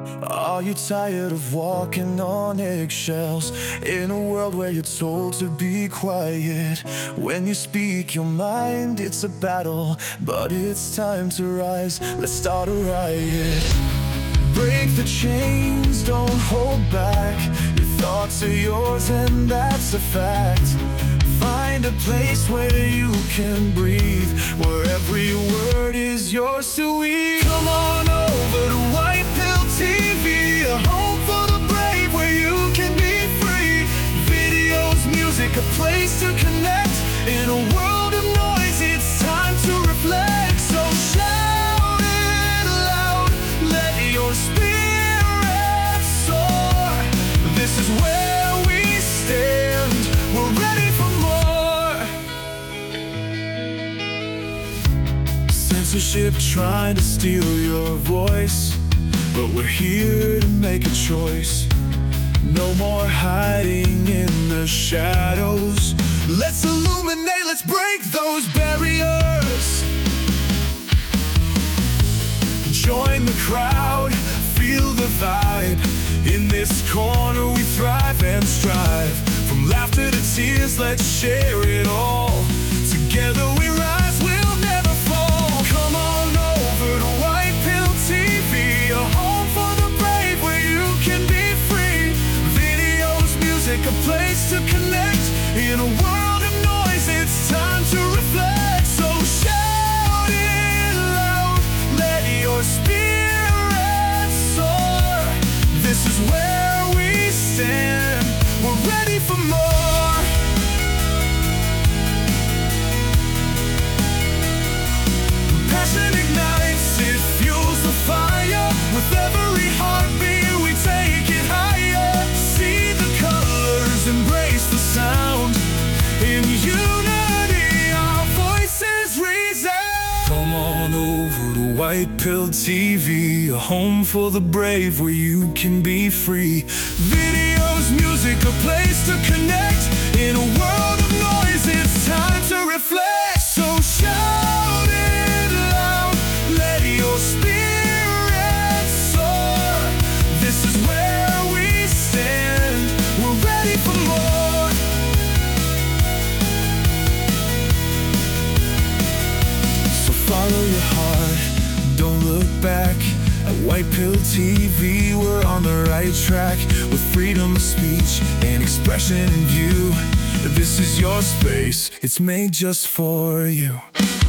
Are you tired of walking on eggshells in a world where you're told to be quiet? When you speak your mind, it's a battle, but it's time to rise. Let's start a riot. Break the chains, don't hold back. Your thoughts are yours and that's a fact. Find a place where you can breathe, where every word is yours to weave. Come on over to White Pill TV, a home for the brave where you can be free. Videos, music, a place to connect. In a world of noise, it's time to reflect. So shout it loud, let your spirit soar. This is where we stand, we're ready for more. Censorship trying to steal your voice, but we're here to make a choice. No more hiding in the shadows. Let's illuminate, let's break those barriers. Join the crowd, feel the vibe. In this corner we thrive and strive. From laughter to tears, let's share it all. Together we rise, we'll never fall. Come on over to White Pill TV, a home for the brave where you can be free. Videos, music, a place to connect. In a world of noise, it's time to reflect. So shout it loud, let your spirit soar. This is where we stand, we're ready for more. Passion ignites, it fuels the fire. With every heartbeat we take it higher. See the colors, embrace the sound. In unity our voices resound. Come on over to White Pill TV, a home for the brave where you can be free. Videos, music, a place to connect. In a world of noise, it's time to reflect. So shout it loud, let your spirit soar. This is where we stand, we're ready for more. So follow your heart, don't look back. At White Pill TV, we're on the right track. With freedom of speech and expression in view. This is your space, it's made just for you.